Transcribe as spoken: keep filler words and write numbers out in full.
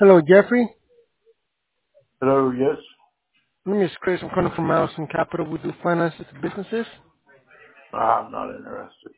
Hello, Jeffrey. Hello, yes. My name is Chris. I'm calling from Allison Capital. We do finances to businesses. I'm not interested.